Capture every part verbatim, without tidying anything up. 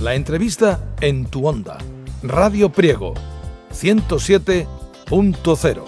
La entrevista en tu onda. Radio Priego, ciento siete punto cero.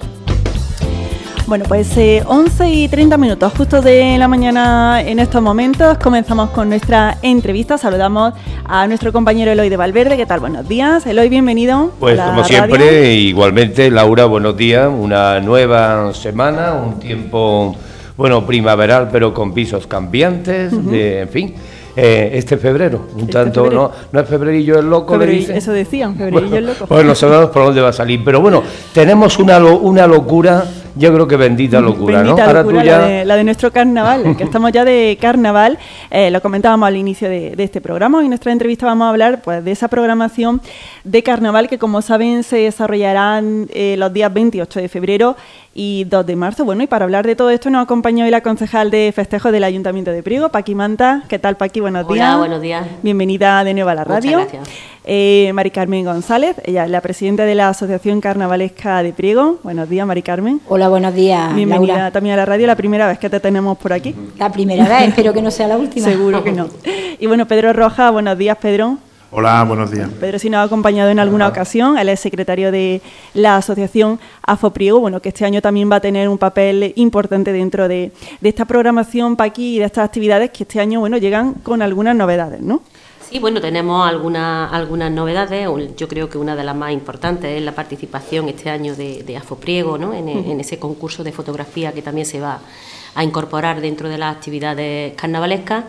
Bueno, pues eh, once y treinta minutos justo de la mañana en estos momentos. Comenzamos con nuestra entrevista. Saludamos a nuestro compañero Eloy de Valverde. ¿Qué tal? Buenos días. Eloy, bienvenido. Pues como siempre, radio. Igualmente, Laura, buenos días. Una nueva semana, un tiempo, bueno, primaveral, pero con pisos cambiantes, uh-huh. de, en fin. Eh, este febrero, un este tanto, febrero. No, no es febrerillo el loco, Febrero, le dicen. Eso decían, febrerillo bueno, el loco. Pues no sabemos por dónde va a salir, pero bueno, tenemos una, lo, una locura, yo creo que bendita locura, bendita ¿no? Locura, Ahora tú ya... la, de, la de nuestro carnaval, que estamos ya de carnaval, eh, lo comentábamos al inicio de, de este programa. Hoy en nuestra entrevista vamos a hablar pues de esa programación de carnaval que, como saben, se desarrollarán eh, los días veintiocho de febrero y dos de marzo. Bueno, y para hablar de todo esto nos acompaña hoy la concejal de festejos del Ayuntamiento de Priego, Paqui Manta. ¿Qué tal, Paqui? Buenos Hola, días. Hola, buenos días. Bienvenida de nuevo a la radio. Muchas gracias. Eh, Mari Carmen González, ella es la presidenta de la Asociación Carnavalesca de Priego. Buenos días, Mari Carmen. Hola, buenos días, Bienvenida Laura. También a la radio, la primera vez que te tenemos por aquí. La primera vez, espero que no sea la última. Seguro que no. Y bueno, Pedro Rojas, buenos días, Pedro. Hola, buenos días. Pedro sí nos ha acompañado en alguna ocasión, él es secretario de la Asociación AFOPriego, bueno, que este año también va a tener un papel importante dentro de, de esta programación, Paqui, y de estas actividades que este año, bueno, llegan con algunas novedades, ¿no? Sí, bueno, tenemos algunas algunas novedades. Yo creo que una de las más importantes es la participación este año de, de AFOPriego, ¿no? En, uh-huh. en ese concurso de fotografía que también se va a incorporar dentro de las actividades carnavalescas.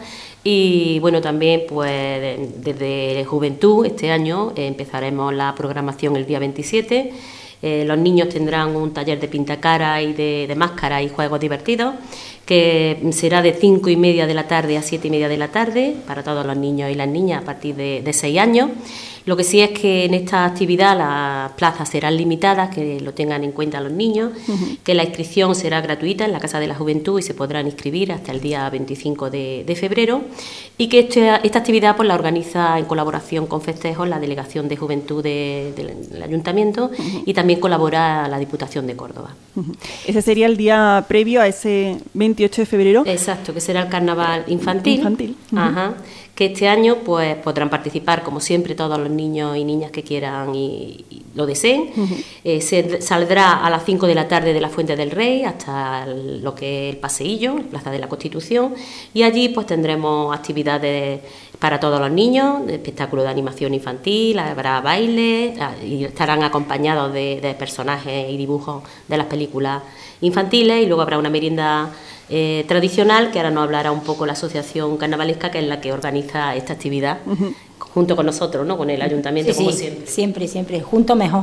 Y bueno, también pues desde Juventud este año eh, empezaremos la programación el día veintisiete. Eh, los niños tendrán un taller de pintacara y de, de máscara y juegos divertidos, que será de cinco y media de la tarde a siete y media de la tarde para todos los niños y las niñas a partir de, de seis años. Lo que sí es que en esta actividad las plazas serán limitadas, que lo tengan en cuenta los niños, uh-huh. que la inscripción será gratuita en la Casa de la Juventud y se podrán inscribir hasta el día veinticinco de, de febrero, y que este, esta actividad pues la organiza en colaboración con Festejos la Delegación de Juventud de, de, del Ayuntamiento, uh-huh. y también colabora la Diputación de Córdoba. Uh-huh. Ese sería el día previo a ese veintiocho de febrero. Exacto, que será el carnaval infantil. Infantil. Uh-huh. Ajá. Que este año pues podrán participar, como siempre, todos los niños y niñas que quieran y, y lo deseen. Uh-huh. Eh, se saldrá a las cinco de la tarde de la Fuente del Rey hasta el, lo que es el Paseillo, Plaza de la Constitución, y allí pues tendremos actividades para todos los niños, espectáculo de animación infantil, habrá baile y estarán acompañados de, de personajes y dibujos de las películas infantiles, y luego habrá una merienda Eh, tradicional, que ahora nos hablará un poco la Asociación Carnavalesca, que es la que organiza esta actividad, uh-huh. junto con nosotros, ¿no? Con el Ayuntamiento, sí, como sí, siempre. Siempre, siempre, junto mejor.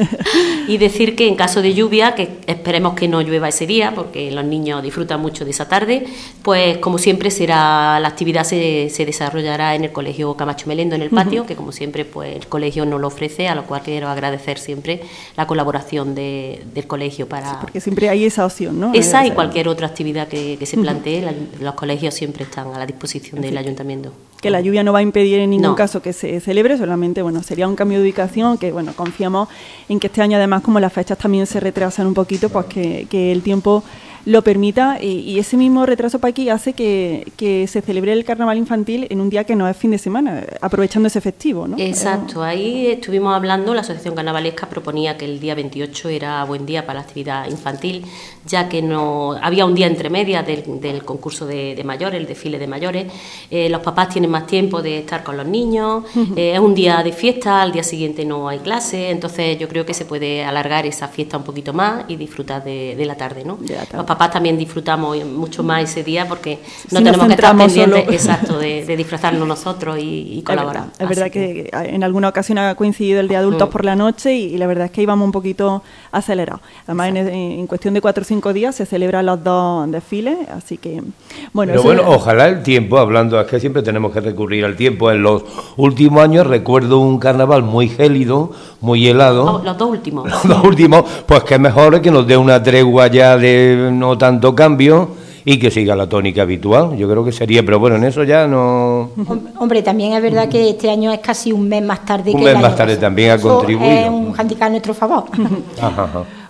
Y decir que en caso de lluvia, que esperemos que no llueva ese día, porque los niños disfrutan mucho de esa tarde, pues como siempre será la actividad se, se desarrollará en el Colegio Camacho Melendo, en el patio, uh-huh. que como siempre pues el colegio nos lo ofrece, a lo cual quiero agradecer siempre la colaboración de, del colegio para... Sí, porque siempre hay esa opción, ¿no? Esa y cualquier otra actividad que, que se plantee, la, los colegios siempre están a la disposición en del fin. Ayuntamiento. Que la lluvia no va a impedir en ningún no. caso que se celebre, solamente bueno sería un cambio de ubicación, que bueno confiamos en que este año, además, como las fechas también se retrasan un poquito, pues que, que el tiempo lo permita, y, y ese mismo retraso para aquí hace que, que se celebre el carnaval infantil en un día que no es fin de semana, aprovechando ese festivo, ¿no? Exacto, ahí estuvimos hablando, la Asociación Carnavalesca proponía que el día veintiocho era buen día para la actividad infantil, ya que no había un día entre medias del, del concurso de, de mayores, el desfile de mayores, eh, los papás tienen más tiempo de estar con los niños, eh, es un día de fiesta, al día siguiente no hay clase, entonces yo creo que se puede alargar esa fiesta un poquito más y disfrutar de, de la tarde, ¿no? De la tarde. Los papás también disfrutamos mucho más ese día porque no si tenemos que estar pendientes, solo... exacto, de, de disfrazarnos nosotros y, y colaborar. Es verdad, es verdad que... que en alguna ocasión ha coincidido el de adultos mm. por la noche y, y la verdad es que íbamos un poquito acelerados. Además, en, en cuestión de cuatro o cinco días se celebran los dos desfiles, así que... Bueno, Pero bueno, es... ojalá el tiempo, hablando, es que siempre tenemos que recurrir al tiempo. En los últimos años recuerdo un carnaval muy gélido, muy helado. Oh, los dos últimos. Los dos últimos, pues que mejor que nos dé una tregua ya de no tanto cambio y que siga la tónica habitual. Yo creo que sería, pero bueno, en eso ya no... Hombre, también es verdad que este año es casi un mes más tarde un que mes el año más tarde pasado. también ha eso contribuido. Es un handicap a nuestro favor. Ajá, ajá.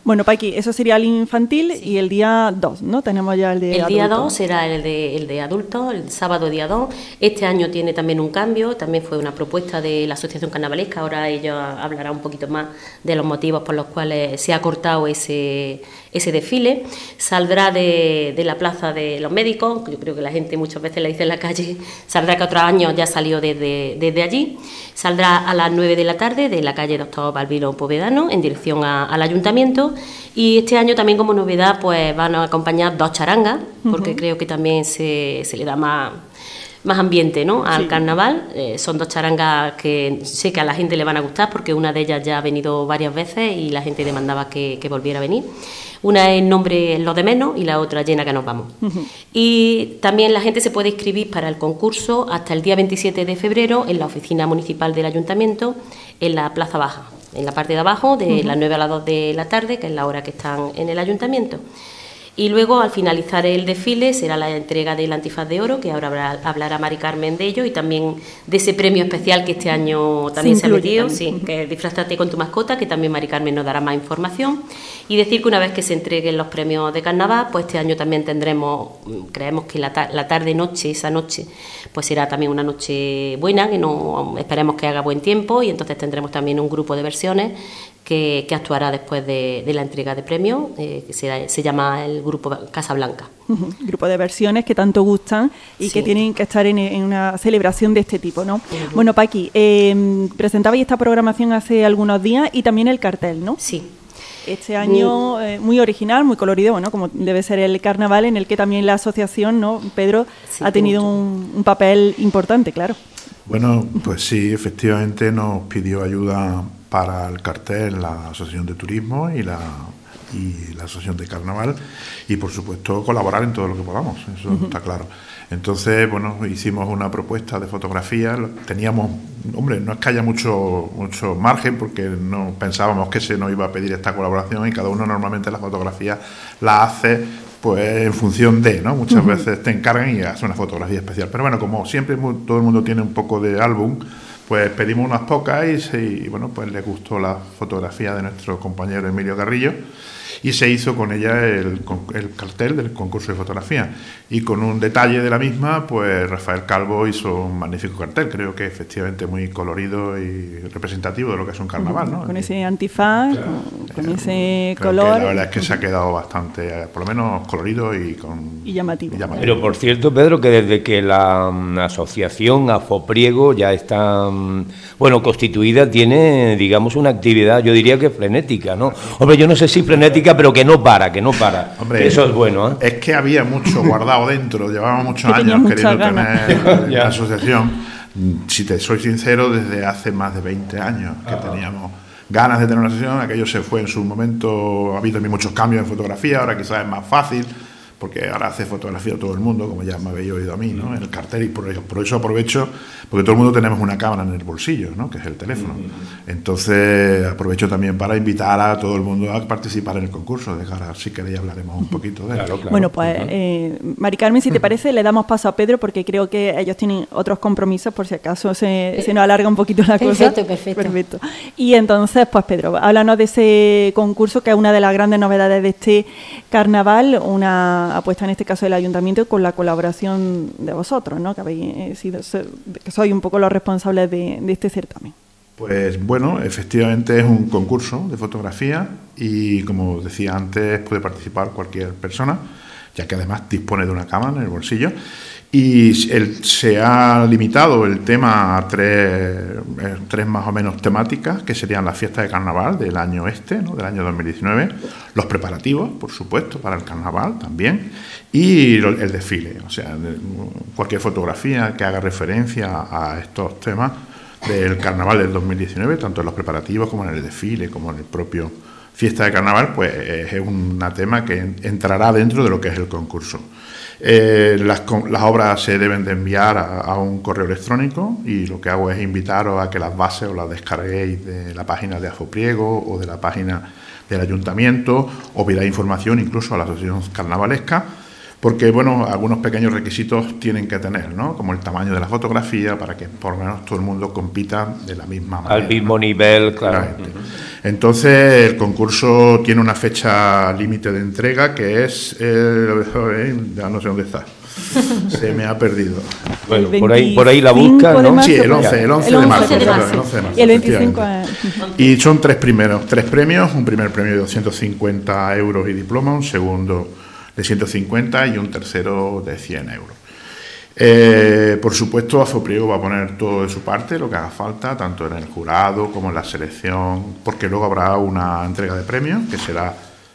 Bueno, Paqui, eso sería el infantil sí. y el día dos, ¿no? Tenemos ya el de El adulto. día dos será el de, el de adultos, el sábado día dos. Este año tiene también un cambio, también fue una propuesta de la Asociación Carnavalesca, ahora ella hablará un poquito más de los motivos por los cuales se ha cortado ese, ese desfile. Saldrá de, de la Plaza de los Médicos, yo creo que la gente muchas veces le dice en la calle, saldrá que otros años ya salió desde, desde allí. Saldrá a las nueve de la tarde de la calle Doctor Balbino Povedano en dirección a, al Ayuntamiento, y este año también como novedad pues van a acompañar dos charangas, porque uh-huh. creo que también se, se le da más, más ambiente, ¿no?, al sí. carnaval. Eh, son dos charangas que sé que a la gente le van a gustar, porque una de ellas ya ha venido varias veces y la gente demandaba que, que volviera a venir. Una es Nombre lo de menos y la otra Llena que nos vamos. Uh-huh. Y también la gente se puede inscribir para el concurso hasta el día veintisiete de febrero en la oficina municipal del Ayuntamiento, en la Plaza Baja, en la parte de abajo, de uh-huh. las nueve a las dos de la tarde, que es la hora que están en el Ayuntamiento. Y luego, al finalizar el desfile, será la entrega del antifaz de oro, que ahora habrá, hablará Mari Carmen de ello, y también de ese premio especial que este año también se, se ha metido, sí, que es Disfrázate con tu mascota, que también Mari Carmen nos dará más información. Y decir que una vez que se entreguen los premios de carnaval, pues este año también tendremos, creemos que la, ta- la tarde-noche, esa noche, pues será también una noche buena, que no esperemos que haga buen tiempo, y entonces tendremos también un grupo de versiones que, que actuará después de, de la entrega de premios, eh, que se, se llama el Grupo Casa Blanca. Uh-huh. Grupo de versiones que tanto gustan y sí. que tienen que estar en, en una celebración de este tipo, ¿no? Uh-huh. Bueno, Paqui, eh, presentabais esta programación hace algunos días y también el cartel, ¿no? Sí. Este año eh, muy original, muy colorido, bueno, como debe ser el carnaval, en el que también la asociación, ¿no, Pedro, sí, ha tenido un, un papel importante, claro. Bueno, pues sí, efectivamente nos pidió ayuda para el cartel la Asociación de Turismo y la y la Asociación de Carnaval, y por supuesto colaborar en todo lo que podamos, eso uh-huh. está claro. Entonces, bueno, hicimos una propuesta de fotografía, teníamos, hombre, no es que haya mucho mucho margen, porque no pensábamos que se nos iba a pedir esta colaboración, y cada uno normalmente la fotografía la hace pues en función de, ¿no? Muchas uh-huh. veces te encargan y haces una fotografía especial, pero bueno, como siempre todo el mundo tiene un poco de álbum, pues pedimos unas pocas y, se, y bueno, pues le gustó la fotografía de nuestro compañero Emilio Carrillo, y se hizo con ella el, el cartel del concurso de fotografía, y con un detalle de la misma, pues Rafael Calvo hizo un magnífico cartel, creo que efectivamente muy colorido y representativo de lo que es un carnaval, ¿no? Con ese antifaz, claro, con, con ese color. La verdad es que se ha quedado bastante, por lo menos colorido y con y llamativo. y llamativo. Pero por cierto, Pedro, que desde que la um, asociación Afopriego ya está um, bueno constituida, tiene, digamos, una actividad, yo diría que frenética, ¿no? Hombre, yo no sé si frenética, pero que no para, que no para. Hombre, eso es bueno, ¿eh? Es que había mucho guardado dentro, llevamos muchos años queriendo ganas. tener la asociación. Si te soy sincero, desde hace más de veinte años que ah. teníamos ganas de tener una asociación. Aquello se fue en su momento, ha habido también muchos cambios en fotografía, ahora quizás es más fácil, porque ahora hace fotografía todo el mundo, como ya me habéis oído a mí, ¿no? En el cartel, y por eso, por eso aprovecho, porque todo el mundo tenemos una cámara en el bolsillo, ¿no? Que es el teléfono. Entonces aprovecho también para invitar a todo el mundo a participar en el concurso. De cara, si queréis hablaremos un poquito de claro, eso. claro. Bueno, pues eh, Mari Carmen, si te parece, le damos paso a Pedro, porque creo que ellos tienen otros compromisos, por si acaso se, se nos alarga un poquito la cosa. Perfecto, perfecto. Perfecto. Y entonces, pues Pedro, háblanos de ese concurso, que es una de las grandes novedades de este carnaval, una apuesta en este caso del Ayuntamiento, con la colaboración de vosotros, ¿no? Que habéis eh, sido, que sois un poco los responsables de, de este certamen. Pues bueno, efectivamente es un concurso de fotografía, y como decía antes, puede participar cualquier persona, ya que además dispone de una cámara en el bolsillo, y el, se ha limitado el tema a tres, tres más o menos temáticas, que serían las fiestas de carnaval del año este, ¿no? Del año dos mil diecinueve, los preparativos, por supuesto, para el carnaval también, y el desfile, o sea, cualquier fotografía que haga referencia a estos temas del carnaval del dos mil diecinueve, tanto en los preparativos como en el desfile, como en el propio fiesta de carnaval, pues es un tema que entrará dentro de lo que es el concurso. Eh, las, las obras se deben de enviar a, a un correo electrónico, y lo que hago es invitaros a que las bases os las descarguéis de la página de Afopriego o de la página del Ayuntamiento, o pidáis información incluso a la Asociación Carnavalesca, porque, bueno, algunos pequeños requisitos tienen que tener, ¿no? Como el tamaño de la fotografía, para que por lo menos todo el mundo compita de la misma manera. Al mismo, ¿no?, nivel, claro. Entonces, el concurso tiene una fecha límite de entrega que es, eh, ya no sé dónde está, se me ha perdido. Bueno, por ahí, por ahí la busca, ¿no? Marzo, sí, el once, el once de marzo. El once de marzo, y el veinticinco. Y son tres primeros, tres premios, un primer premio de doscientos cincuenta euros y diploma, un segundo de ciento cincuenta y un tercero de cien euros. Eh, por supuesto, Afopriego va a poner todo de su parte, lo que haga falta, tanto en el jurado como en la selección, porque luego habrá una entrega de premios, que será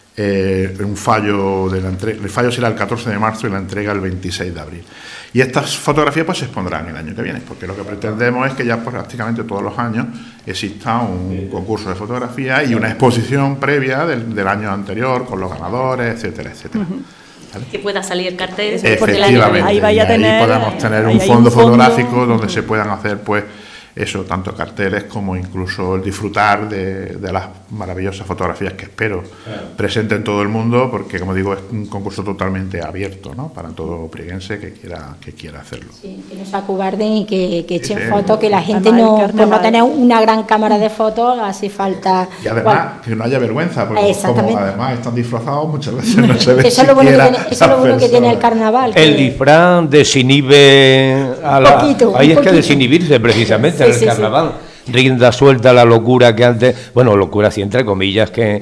eh, un fallo de la entrega. El fallo será el catorce de marzo y la entrega el veintiséis de abril. Y estas fotografías pues se expondrán el año que viene, porque lo que pretendemos es que ya pues, prácticamente todos los años exista un concurso de fotografía y una exposición previa del, del año anterior con los ganadores, etcétera, etcétera. Uh-huh. ¿Vale? Que pueda salir el cartel. Efectivamente, ahí, vaya a tener, ahí podemos tener un fondo, un fondo fotográfico donde uh-huh. se puedan hacer pues eso, tanto carteles como incluso el disfrutar de, de las maravillosas fotografías que espero claro. presenten todo el mundo, porque como digo es un concurso totalmente abierto, ¿no?, para todo prieguense que quiera que quiera hacerlo. Sí, que no se acobarden y que, que echen sí, fotos, que la gente no, por no tener una gran cámara de fotos hace falta. Y además bueno, que no haya vergüenza, porque como además están disfrazados muchas veces no se ve. Eso es lo bueno, que tiene, eso es lo bueno que tiene el carnaval. El que... disfraz desinhibe a la. Poquito, ahí es que desinhibirse precisamente. Sí, el sí, carnaval, sí. rienda suelta la locura que antes, bueno, locura sí entre comillas que,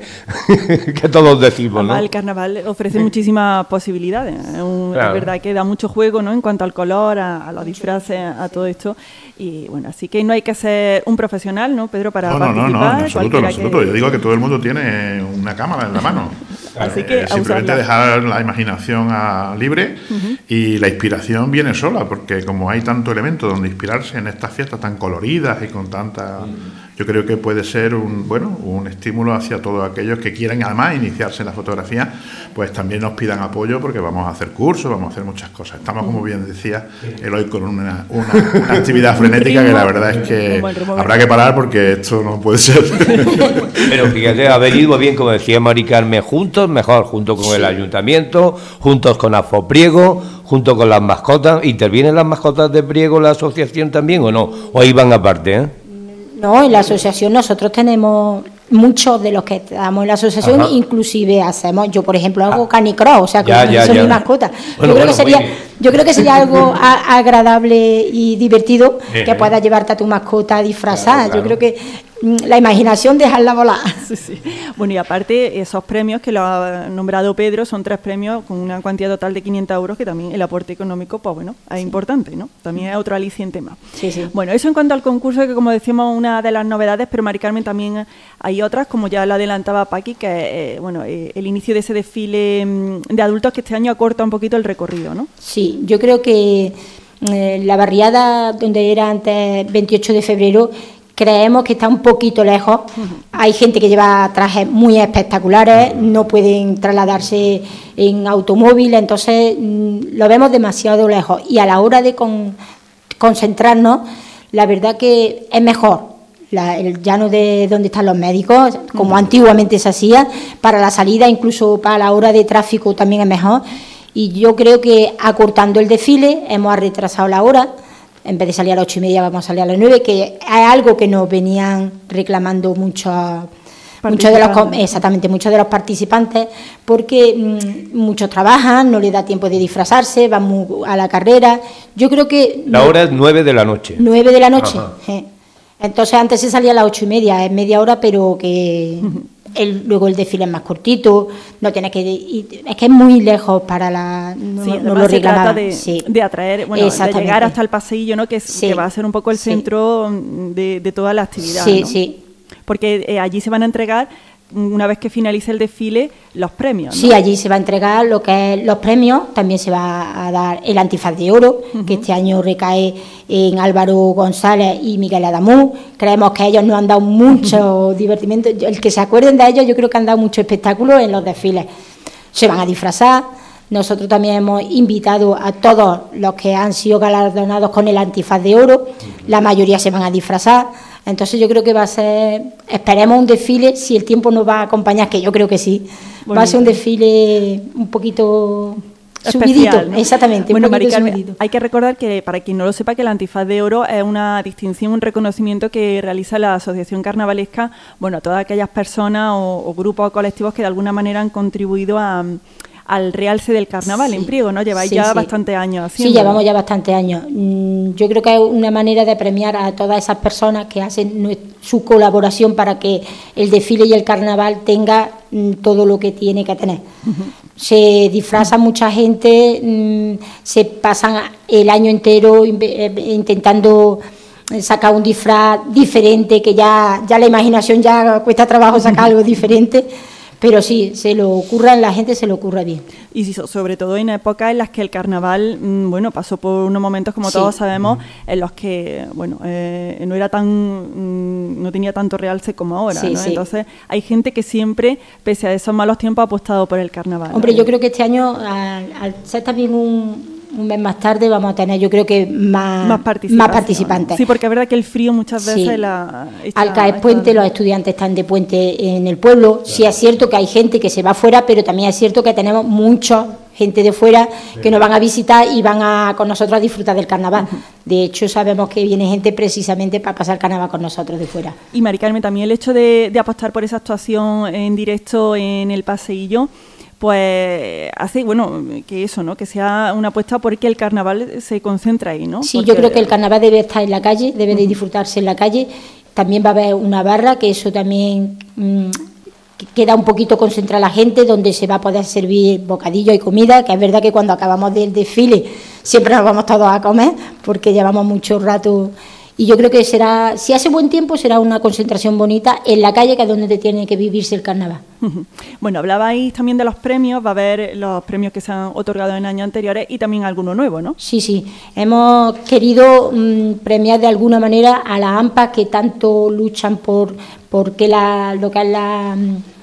que todos decimos, ¿no? El carnaval ofrece muchísimas posibilidades, es, un, claro. es verdad que da mucho juego, ¿no?, en cuanto al color, a, a los disfraces, a todo esto, y bueno, así que no hay que ser un profesional, ¿no, Pedro, para no, participar? No, no, no, en absoluto, en absoluto. Que... Yo digo que todo el mundo tiene una cámara en la mano. Así que eh, simplemente dejar la imaginación a, libre uh-huh. y la inspiración viene sola, porque como hay tanto elemento donde inspirarse en estas fiestas tan coloridas y con tanta... Uh-huh. Yo creo que puede ser un bueno un estímulo hacia todos aquellos que quieran además iniciarse en la fotografía, pues también nos pidan apoyo, porque vamos a hacer cursos, vamos a hacer muchas cosas. Estamos, como bien decía Eloy, con una, una, una actividad frenética que la verdad es que habrá que parar porque esto no puede ser. Pero fíjate, haber ido bien, como decía Mari Carmen, juntos, mejor, junto con sí. el ayuntamiento, juntos con Afopriego, junto con las mascotas. ¿Intervienen las mascotas de Priego la asociación también o no? ¿O ahí van aparte, eh? No, en la asociación nosotros tenemos muchos de los que estamos en la asociación, ajá. inclusive hacemos, yo por ejemplo hago ah. canicross, o sea, que son mis mascotas. Bueno, yo creo bueno, que sería, yo creo que sería algo a, agradable y divertido eh, que puedas llevarte a tu mascota disfrazada. Claro, claro. Yo creo que la imaginación dejarla volar. Sí, sí. Bueno, y aparte esos premios que lo ha nombrado Pedro son tres premios con una cuantía total de quinientos euros, que también el aporte económico, pues bueno, es sí. importante, ¿no? También es otro aliciente más. Sí, sí. Bueno, eso en cuanto al concurso, que como decíamos, una de las novedades, pero Mari Carmen, también hay otras, como ya lo adelantaba Paqui, que eh, bueno, eh, el inicio de ese desfile de adultos que este año acorta un poquito el recorrido, ¿no? Sí, yo creo que eh, la barriada donde era antes veintiocho de febrero, creemos que está un poquito lejos. Uh-huh. Hay gente que lleva trajes muy espectaculares, no pueden trasladarse en automóvil, entonces mmm, lo vemos demasiado lejos. Y a la hora de con, concentrarnos, la verdad que es mejor la, el llano de donde están los médicos, como uh-huh. antiguamente se hacía, para la salida, incluso para la hora de tráfico también es mejor. Y yo creo que acortando el desfile hemos retrasado la hora. En vez de salir a las ocho y media vamos a salir a las nueve, que es algo que nos venían reclamando muchos muchos de los exactamente muchos de los participantes, porque mmm, muchos trabajan, no les da tiempo de disfrazarse, van muy a la carrera. Yo creo que la hora es nueve de la noche. Nueve de la noche. Eh. Entonces antes se salía a las ocho y media, es media hora, pero que el, luego el desfile es más cortito, no tienes que ir, es que es muy lejos para la no, sí, no lo se trata de, sí. de atraer, bueno, de llegar hasta el pasillo, ¿no? Que, es, sí. que va a ser un poco el centro sí. de, de toda la actividad, sí, ¿no? sí. Porque eh, allí se van a entregar, una vez que finalice el desfile, los premios, ¿no? Sí, allí se va a entregar lo que es los premios, también se va a dar el antifaz de oro, uh-huh. que este año recae en Álvaro González y Miguel Adamú. Creemos que ellos nos han dado mucho uh-huh. divertimento, el que se acuerden de ellos, yo creo que han dado mucho espectáculo en los desfiles. Se van a disfrazar. Nosotros también hemos invitado a todos los que han sido galardonados con el antifaz de oro, la mayoría se van a disfrazar. Entonces yo creo que va a ser, esperemos un desfile, si el tiempo nos va a acompañar, que yo creo que sí, bonito. Va a ser un desfile un poquito subidito, especial, ¿no? Exactamente. Bueno, un Mari poquito Carmen, subidito. hay que recordar que, para quien no lo sepa, que el Antifaz de Oro es una distinción, un reconocimiento que realiza la Asociación Carnavalesca, bueno, a todas aquellas personas o, o grupos o colectivos que de alguna manera han contribuido a, al realce del carnaval Sí, en Priego, ¿no? Lleváis sí, ya sí. bastantes años haciendo. Sí, llevamos ya bastantes años. Mm, Yo creo que es una manera de premiar a todas esas personas que hacen nue- su colaboración para que el desfile y el carnaval tenga mm, todo lo que tiene que tener. Uh-huh. Se disfraza mucha gente, mm, se pasan el año entero intentando sacar un disfraz diferente, que ya, ya la imaginación ya cuesta trabajo sacar algo diferente. Pero sí, se lo ocurra, la gente se lo ocurra bien. Y sobre todo en épocas en las que el carnaval, mmm, bueno, pasó por unos momentos, como sí. todos sabemos, en los que, bueno, eh, no era tan, mmm, no tenía tanto realce como ahora, sí, ¿no? Sí. Entonces, hay gente que siempre, pese a esos malos tiempos, ha apostado por el carnaval. Hombre, ¿no? Yo creo que este año, al, al ser también un... un mes más tarde vamos a tener, yo creo que más, más, participación. más participantes. Sí, porque es verdad que el frío muchas veces... Sí. La, está, Al caer puente, está... los estudiantes están de puente en el pueblo. Claro. Sí es cierto que hay gente que se va fuera, pero también es cierto que tenemos mucha gente de fuera sí. que nos van a visitar y van a con nosotros a disfrutar del carnaval. Uh-huh. De hecho, sabemos que viene gente precisamente para pasar carnaval con nosotros de fuera. Y Mari Carmen, también el hecho de, de apostar por esa actuación en directo en el paseillo, pues hace, bueno, que eso, ¿no? Que sea una apuesta porque el carnaval se concentra ahí, ¿no? Sí, porque... yo creo que el carnaval debe estar en la calle, debe uh-huh. de disfrutarse en la calle. También va a haber una barra, que eso también mmm, queda un poquito concentrada la gente, donde se va a poder servir bocadillos y comida, que es verdad que cuando acabamos del desfile siempre nos vamos todos a comer, porque llevamos mucho rato. Y yo creo que será, si hace buen tiempo, será una concentración bonita en la calle, que es donde tiene que vivirse el carnaval. Bueno, hablabais también de los premios, va a haber los premios que se han otorgado en años anteriores y también alguno nuevo, ¿no? Sí, sí, hemos querido mmm, premiar de alguna manera a las AMPA que tanto luchan por, por que la, lo que es la,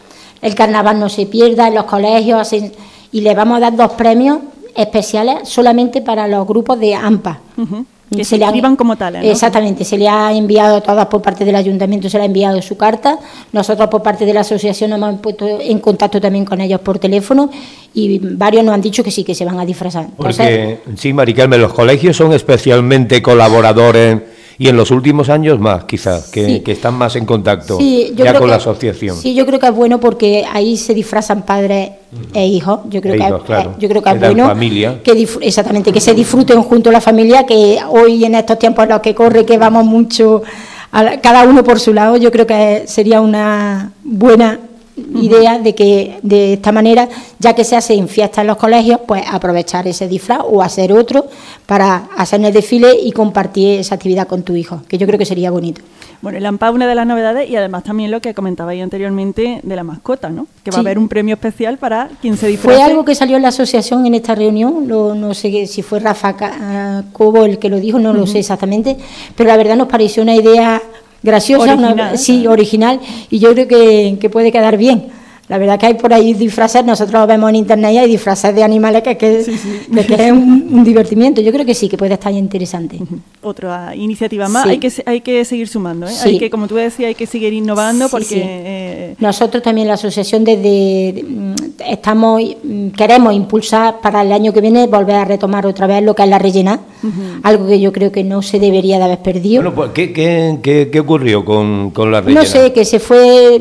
el carnaval no se pierda en los colegios, hacen, y le vamos a dar dos premios especiales solamente para los grupos de AMPA. Uh-huh. Que se, se le inscriban como tales, ¿no? Exactamente, se le ha enviado a todas por parte del ayuntamiento, se le ha enviado su carta. Nosotros por parte de la asociación nos hemos puesto en contacto también con ellos por teléfono y varios nos han dicho que sí, que se van a disfrazar. Porque, Entonces, sí, Mari Carmen, los colegios son especialmente colaboradores y en los últimos años más, quizás, que, sí. que están más en contacto sí, ya con que, la asociación. Sí, yo creo que es bueno porque ahí se disfrazan padres e hijos. Yo creo e que hijos, es, claro. yo creo que es que bueno familia. que dif- exactamente que se disfruten junto a la familia, que hoy en estos tiempos en los que corre, que vamos mucho a la, cada uno por su lado, yo creo que sería una buena idea de que de esta manera, ya que se hace en fiestas en los colegios, pues aprovechar ese disfraz o hacer otro para hacer el desfile y compartir esa actividad con tu hijo, que yo creo que sería bonito. Bueno, el AMPA es una de las novedades y además también lo que comentabais anteriormente de la mascota, ¿no? Que va sí. a haber un premio especial para quien se disfrace. Fue algo que salió en la asociación en esta reunión, lo, no sé si fue Rafa Cobo el que lo dijo, no uh-huh. lo sé exactamente, pero la verdad nos pareció una idea graciosa, original, una, sí, original, y yo creo que, que puede quedar bien. La verdad que hay por ahí disfraces, nosotros lo vemos en internet y hay disfraces de animales que, que, sí, sí. que, que es un, un divertimiento. Yo creo que sí, que puede estar interesante. Uh-huh. Otra iniciativa más, sí. hay que hay que seguir sumando, ¿eh? Sí. Hay que, como tú decías, hay que seguir innovando sí, porque... Sí. Eh... Nosotros también, la asociación, desde estamos queremos impulsar para el año que viene volver a retomar otra vez lo que es la rellena, uh-huh. algo que yo creo que no se debería de haber perdido. Bueno, pues, ¿qué, qué, qué, qué ocurrió con, con la rellena? No sé, que se fue,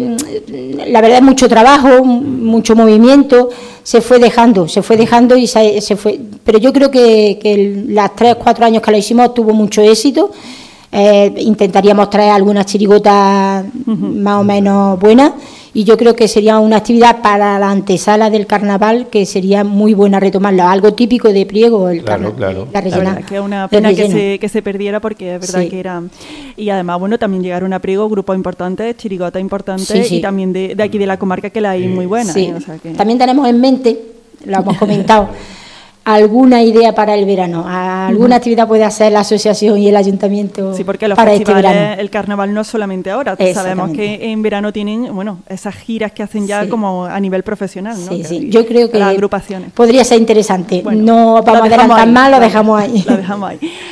la verdad es mucho trabajo, mucho movimiento, se fue dejando, se fue dejando y se, se fue. Pero yo creo que, que las tres, cuatro años que lo hicimos tuvo mucho éxito. Eh, intentaríamos traer algunas chirigotas uh-huh. más o menos buenas y yo creo que sería una actividad para la antesala del carnaval que sería muy buena retomarla, algo típico de Priego, el claro, carnaval, claro. la rellena. La que es una pena que se, que se perdiera porque es verdad sí. que era... Y además, bueno, también llegaron a Priego grupos importantes, chirigotas importantes sí, sí. y también de, de aquí de la comarca que la hay sí. muy buena. Sí. ¿eh? O sea que... También tenemos en mente, lo hemos comentado, alguna idea para el verano, alguna actividad puede hacer la asociación y el ayuntamiento sí, porque los para este festivales, verano. El carnaval no es solamente ahora, sabemos que en verano tienen, bueno, esas giras que hacen ya sí. como a nivel profesional, ¿no? Sí, que sí, yo creo que las agrupaciones. podría ser interesante. Bueno, no vamos a adelantar más, lo dejamos ahí. Lo dejamos ahí.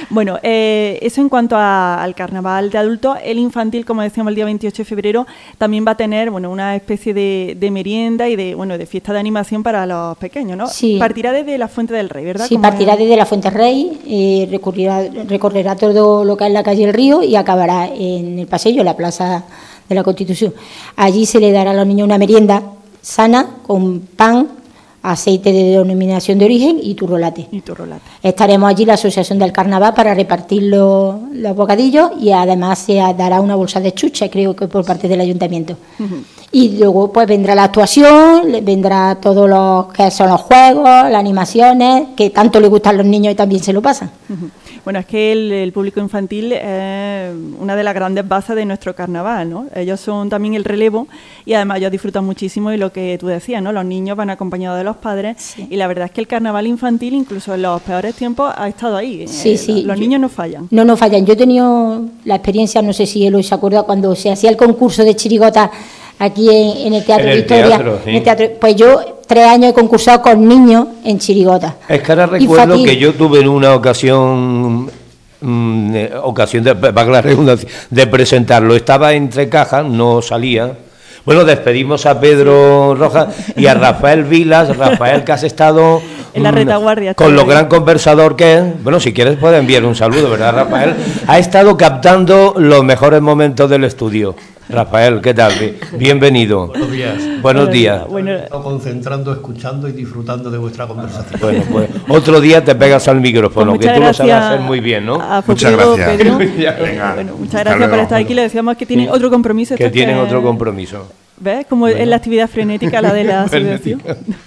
Bueno, eh, eso en cuanto a, al carnaval de adultos. El infantil, como decíamos, el día veintiocho de febrero también va a tener, bueno, una especie de, de merienda y de, bueno, de fiesta de animación para los pequeños, ¿no? Sí. Partirá desde la Fuente del Rey, ¿verdad? Sí, Como partirá es... desde la Fuente Rey, eh, recorrerá, recorrerá todo lo que es la calle del Río y acabará en el paseo, en la Plaza de la Constitución. Allí se le dará a los niños una merienda sana con pan, aceite de denominación de origen y turrolate. Y turrolate. Estaremos allí la Asociación del Carnaval para repartir los, los bocadillos y además se dará una bolsa de chuche, creo que por parte del Ayuntamiento. Uh-huh. Y luego pues vendrá la actuación, vendrá todos los que son los juegos, las animaciones, que tanto les gustan a los niños y también se lo pasan. Uh-huh. Bueno, es que el, el público infantil es una de las grandes bases de nuestro carnaval, ¿no? Ellos son también el relevo y además ellos disfrutan muchísimo y lo que tú decías, ¿no? Los niños van acompañados de los padres, sí. Y la verdad es que el carnaval infantil, incluso en los peores tiempos, ha estado ahí. Sí, eh, sí. Los Yo, niños no fallan. No, no fallan. Yo he tenido la experiencia, no sé si él se acuerda, cuando se hacía el concurso de chirigota aquí en, en el Teatro en el Victoria. Teatro, sí. En el teatro, pues yo tres años he concursado con niños en chirigota. Es que ahora recuerdo infantil. Que yo tuve en una ocasión... Mm, ocasión de, para la redundancia, de presentarlo. Estaba entre cajas, no salía. Bueno, despedimos a Pedro Rojas y a Rafael Vilas. Rafael, que has estado en la retaguardia, con lo gran conversador que es. Bueno, si quieres puedes enviar un saludo, ¿verdad, Rafael? Ha estado captando los mejores momentos del estudio. Rafael, ¿qué tal? Bienvenido. Buenos días. Buenos días. Bueno, concentrando, escuchando y disfrutando de vuestra conversación. Bueno, pues otro día te pegas al micrófono, pues que tú lo sabes hacer muy bien, ¿no? Muchas gracias. Pedro. Bueno, muchas gracias por estar aquí. Le decíamos que tienen otro compromiso. Que tienen que... otro compromiso. ¿Ves? Como bueno. Es la actividad frenética la de la asociación.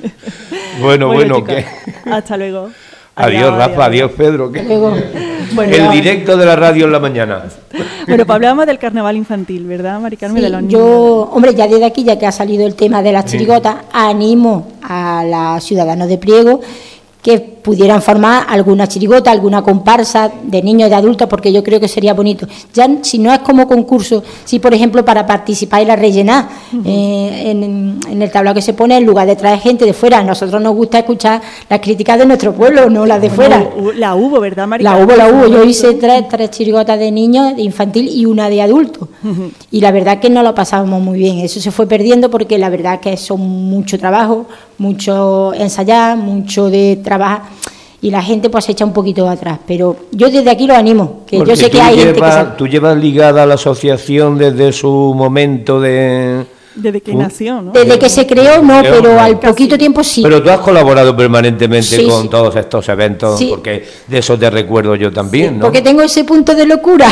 bueno, bueno, bueno ¿qué? Hasta luego. Adiós, adiós Rafa, adiós, adiós Pedro. ¿Qué? Bueno, el directo de la radio en la mañana. Bueno, pues hablábamos del carnaval infantil, ¿verdad, Mari Carmen? Sí, de los yo, niños. hombre, ya desde aquí, ya que ha salido el tema de las chirigotas, sí. Animo a los ciudadanos de Priego que pudieran formar alguna chirigota, alguna comparsa de niños y de adultos, porque yo creo que sería bonito. Ya si no es como concurso, si por ejemplo para participar y la rellenar, uh-huh. eh, en, en el tablao que se pone, en lugar de traer gente de fuera, a nosotros nos gusta escuchar las críticas de nuestro pueblo, no las de fuera. No, la hubo, ¿verdad, María? La hubo, la hubo. Yo hice tres, tres chirigotas de niños, de infantil y una de adultos. Uh-huh. Y la verdad que no lo pasábamos muy bien. Eso se fue perdiendo porque la verdad que son mucho trabajo, mucho ensayar, mucho de trabajar, y la gente pues se echa un poquito atrás, pero yo desde aquí lo animo, que porque yo sé que hay lleva, gente que se... Tú llevas ligada a la asociación desde su momento de... Desde que nació, ¿no? Desde que se creó, no, Creo, pero no, al casi. poquito tiempo sí. Pero tú has colaborado permanentemente sí, con sí. todos estos eventos, sí. Porque de eso te recuerdo yo también, sí, ¿no? Porque tengo ese punto de locura.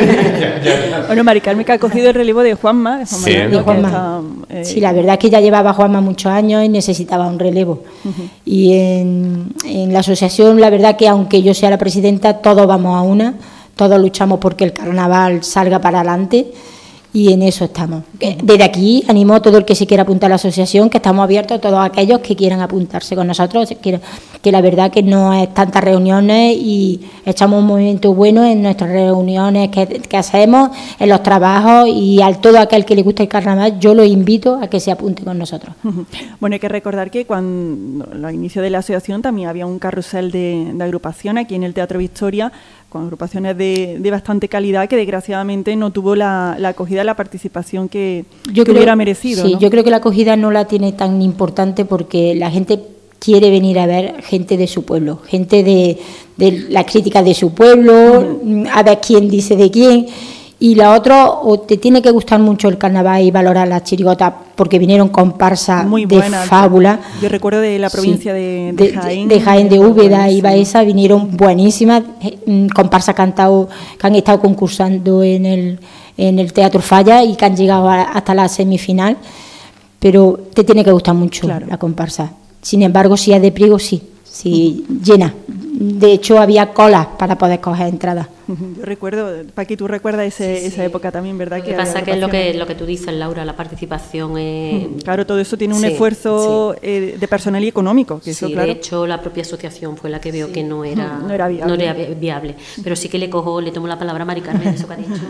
Bueno, Mari Carmen, que ha cogido el relevo de Juanma. De Juanma, sí, ¿no? de Juanma. Está, eh... sí, la verdad es que ya llevaba Juanma muchos años y necesitaba un relevo. Uh-huh. Y en, en la asociación, la verdad que aunque yo sea la presidenta, todos vamos a una, todos luchamos porque el carnaval salga para adelante. Y en eso estamos. Desde aquí animo a todo el que se quiera apuntar a la asociación, que estamos abiertos a todos aquellos que quieran apuntarse con nosotros, que, que la verdad que no es tantas reuniones y echamos un movimiento bueno en nuestras reuniones que, que hacemos, en los trabajos, y a todo aquel que le guste el carnaval yo lo invito a que se apunte con nosotros. Bueno, hay que recordar que cuando los inicios de la asociación también había un carrusel de, de agrupación aquí en el Teatro Victoria, con agrupaciones de, de bastante calidad, que desgraciadamente no tuvo la, la acogida, la participación que, yo que creo, hubiera merecido. Sí, ¿no? Yo creo que la acogida no la tiene tan importante porque la gente quiere venir a ver gente de su pueblo, gente de, de las críticas de su pueblo, uh-huh. a ver quién dice de quién. Y la otra, o te tiene que gustar mucho el carnaval y valorar las chirigotas porque vinieron comparsas de buena, fábula. Yo recuerdo de la provincia sí, de, de, de Jaén. De Jaén, de Úbeda y Baeza, vinieron buenísimas, comparsas que han estado, que han estado concursando en el, en el Teatro Falla y que han llegado a, hasta la semifinal, pero te tiene que gustar mucho claro. la comparsa. Sin embargo, si es de Priego, sí, sí, uh-huh. llena. De hecho, había colas para poder coger entradas. Yo recuerdo, Paqui, tú recuerdas ese, sí, esa sí. época también, ¿verdad? Lo que, que pasa que es lo que, lo que tú dices, Laura, la participación es... Claro, todo eso tiene un sí, esfuerzo sí. Eh, de personal y económico. Que sí, eso, claro. De hecho, la propia asociación fue la que vio sí. que no era, no era viable. No era viable. Pero sí que le cojo, le tomo la palabra a Mari Carmen, eso que ha dicho,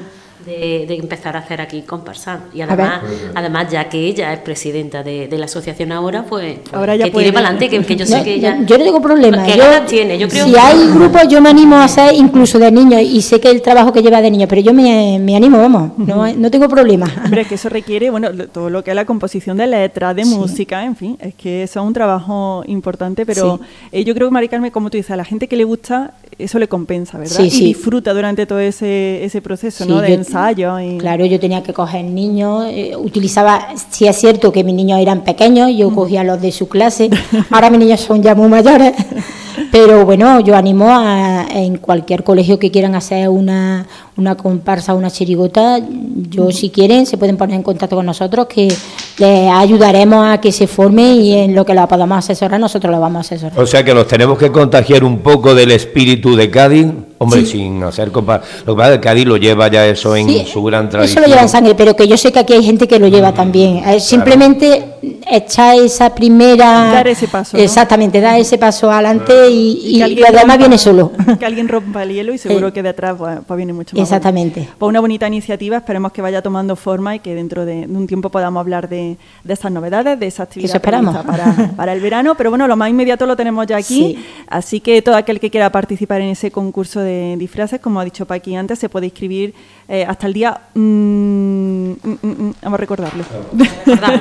de, de empezar a hacer aquí comparsa. Y además, además ya que ella es presidenta de, de la asociación ahora, pues, pues ahora ya que puede. tire para adelante, que, que yo sé No, que ella... yo no tengo problema. ¿Qué Yo, ganas tiene? Yo creo si que- hay grupos, yo me animo a hacer incluso de niños, y sé que el trabajo que lleva de niños, pero yo me, me animo, vamos, no, no tengo problema. Hombre, es que eso requiere, bueno, lo- todo lo que es la composición de letras, de Sí. música, en fin, es que eso es un trabajo importante, pero Sí. eh, yo creo que, Mari Carmen, como tú dices, a la gente que le gusta, eso le compensa, ¿verdad? Sí, y sí. disfruta durante todo ese, ese proceso, Sí, ¿no? De yo- ensayo. Y... Claro, yo tenía que coger niños, eh, utilizaba, si es cierto que mis niños eran pequeños, yo cogía los de su clase, ahora mis niños son ya muy mayores, pero bueno, yo animo a, en cualquier colegio que quieran hacer una, una comparsa, una chirigota, yo si quieren se pueden poner en contacto con nosotros, que les ayudaremos a que se forme, y en lo que la podamos asesorar, nosotros lo vamos a asesorar. O sea que nos tenemos que contagiar un poco del espíritu de Cádiz, hombre, Sí. sin hacer compa. Lo que pasa es que Cádiz lo lleva ya eso en Sí, su gran eso tradición. lo lleva en sangre, pero que yo sé que aquí hay gente que lo lleva también. Es simplemente echar esa primera... Dar ese paso, ¿no? Exactamente, dar ese paso adelante, y, y que lo alguien demás rompa- viene solo. Que alguien rompa el hielo y seguro Eh, que de atrás pues, pues viene mucho más. Exactamente. bueno. Pues una bonita iniciativa, esperemos que vaya tomando forma y que dentro de, de un tiempo podamos hablar de, de esas novedades, de esa actividad Eso esperamos. prevista para, para el verano. Pero bueno, lo más inmediato lo tenemos ya aquí, Sí. así que todo aquel que quiera participar en ese concurso de disfraces, como ha dicho Paqui antes, se puede inscribir eh, hasta el día... mm, mm, mm, mm, vamos a recordarlo. Recordamos.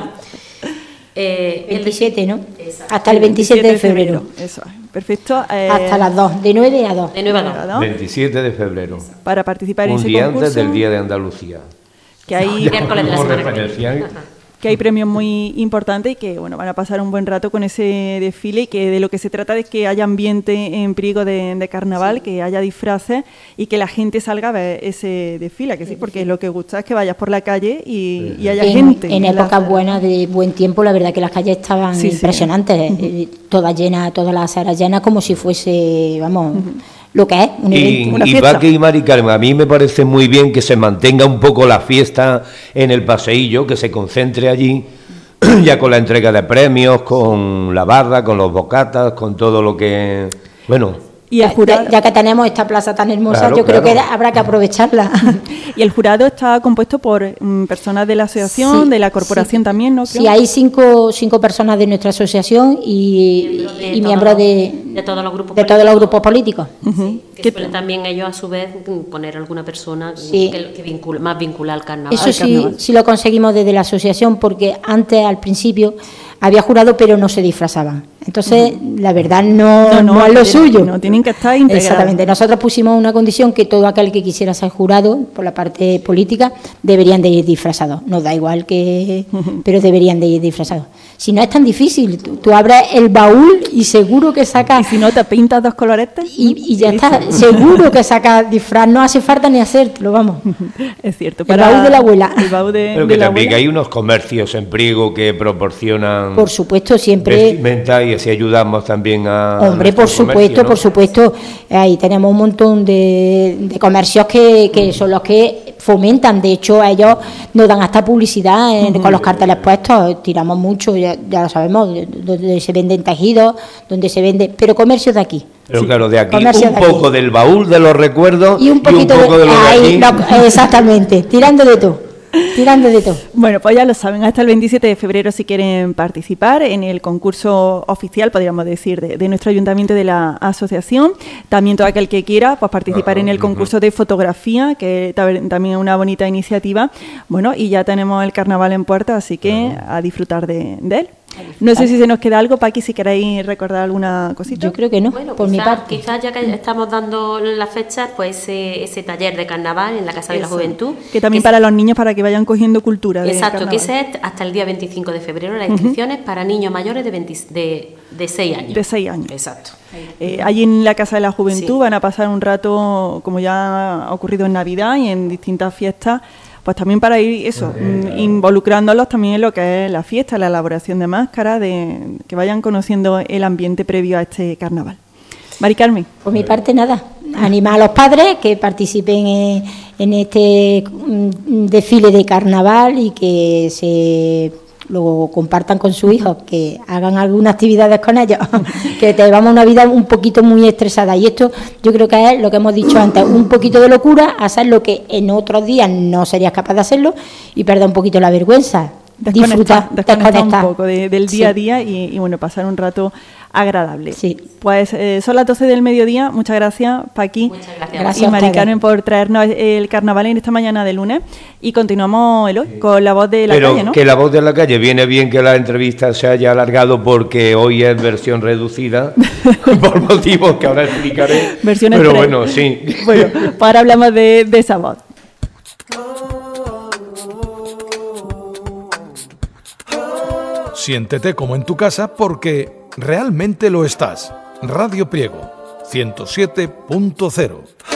Eh, el de- veintisiete, ¿no? Exacto. Hasta el veintisiete de febrero. Eso es, perfecto. eh, Hasta las dos, de nueve a dos. De nueve a dos. ¿no? veintisiete de febrero. Para participar en Un ese día concurso. antes del Día de Andalucía. Que hay, Miércoles de la Como semana que viene. referencia, ¿eh? Ajá. que hay premios muy importantes y que bueno van a pasar un buen rato con ese desfile, y que de lo que se trata es que haya ambiente en Priego de, de carnaval, que haya disfraces y que la gente salga a ver ese desfile, que sí, porque lo que gusta es que vayas por la calle y, y haya En, gente. en la- épocas buenas de buen tiempo, la verdad que las calles estaban Sí, sí. impresionantes, eh, todas llenas, todas las aceras llenas, como si fuese, vamos, lo que es, un Y, evento. una y fiesta. Paqui y Mari Carmen, a mí me parece muy bien que se mantenga un poco la fiesta en el paseillo, que se concentre allí, ya con la entrega de premios, con la barra, con los bocatas, con todo lo que... Bueno, Y el Ya, jurado, ya- ya que tenemos esta plaza tan hermosa, Claro, yo creo claro. que habrá que aprovecharla. y el jurado está compuesto por mm, personas de la asociación, Sí, de la corporación sí. también, ¿no? Sí, Creo. hay cinco, cinco personas de nuestra asociación y, de y todos miembros los- de, de todos los grupos de todos los grupos políticos. Ujú. Que ¿Qué- suelen también ellos a su vez poner alguna persona Sí. que, que vincula, más vinculada al carnaval. Eso al sí, carnaval. sí lo conseguimos desde la asociación, porque antes, al principio, había jurado, pero no se disfrazaban. Entonces, la verdad, no, No, no, no es lo tienen- suyo. no, tienen que estar integrados. Exactamente. Nosotros pusimos una condición, que todo aquel que quisiera ser jurado, por la parte política, deberían de ir disfrazados. Nos da igual que... pero deberían de ir disfrazados. Si no es tan difícil, tú, tú abres el baúl y seguro que Y sacas... si no te pintas dos coloretes. Y, y ya está, seguro que sacas disfraz, no hace falta ni hacértelo, vamos. Es cierto. El baúl de la abuela. El baúl de, pero de que la también abuela. hay unos comercios en Priego que proporcionan Por supuesto, siempre... vestimenta, y así ayudamos también a... Hombre, por nuestro supuesto, comercio, ¿no? por supuesto. Ahí tenemos un montón de, de comercios que, que son los que fomentan. De hecho, ellos nos dan hasta publicidad en- con los carteles puestos. Tiramos mucho, ya, ya lo sabemos, de- donde se venden tejidos, donde se vende... Pero comercios de aquí. Pero claro, de aquí Comercio un de aquí. poco del baúl de los recuerdos Y un poquito poco de, de... lo de ahí, aquí. no, exactamente, tirando de todo. Tirando de todo. Bueno, pues ya lo saben, hasta el veintisiete de febrero si quieren participar en el concurso oficial, podríamos decir, de, de nuestro ayuntamiento y de la asociación. También todo aquel que quiera pues participar en el concurso de fotografía, que ta- también es una bonita iniciativa. Bueno, y ya tenemos el carnaval en puerta, así que a disfrutar de, de él. No sé si se nos queda algo, Paqui, si queréis recordar alguna cosita. Yo creo que no, Bueno, por mi quizá- parte. Quizás ya que estamos dando las fechas, pues ese, ese taller de carnaval en la Casa de la Eso. Juventud. Que también es- para los niños, para que vayan cogiendo cultura de Exacto, carnaval. que ese es hasta el día veinticinco de febrero, las inscripciones para niños mayores de, veinte de, de seis años. De seis años. Exacto. Eh, allí en la Casa de la Juventud Sí. van a pasar un rato, como ya ha ocurrido en Navidad y en distintas fiestas, pues también para ir eso, mm, involucrándolos también en lo que es la fiesta, la elaboración de máscaras, de que vayan conociendo el ambiente previo a este carnaval. Mari Carmen. Por mi parte, nada. Animar a los padres que participen en, en este mm, desfile de carnaval y que se lo compartan con sus hijos, que hagan algunas actividades con ellos, que te llevamos una vida un poquito muy estresada. Y esto yo creo que es lo que hemos dicho antes, un poquito de locura, hacer lo que en otros días no serías capaz de hacerlo y perder un poquito la vergüenza. Disfrutar, desconectar, desconectar un poco de, del día a día sí. y, y bueno, pasar un rato agradable. Sí. Pues eh, son las doce del mediodía. Muchas gracias, Paqui. Muchas gracias. Gracias y Mari Carmen por traernos el carnaval en esta mañana de lunes. Y continuamos el hoy con la voz de la Pero calle, ¿no? que la voz de la calle, viene bien que la entrevista se haya alargado porque hoy es versión reducida, por motivos que ahora explicaré. Versión Pero express. bueno, sí. Bueno, pues ahora hablamos de, de esa voz. Siéntete como en tu casa porque realmente lo estás. Radio Priego, ciento siete punto cero.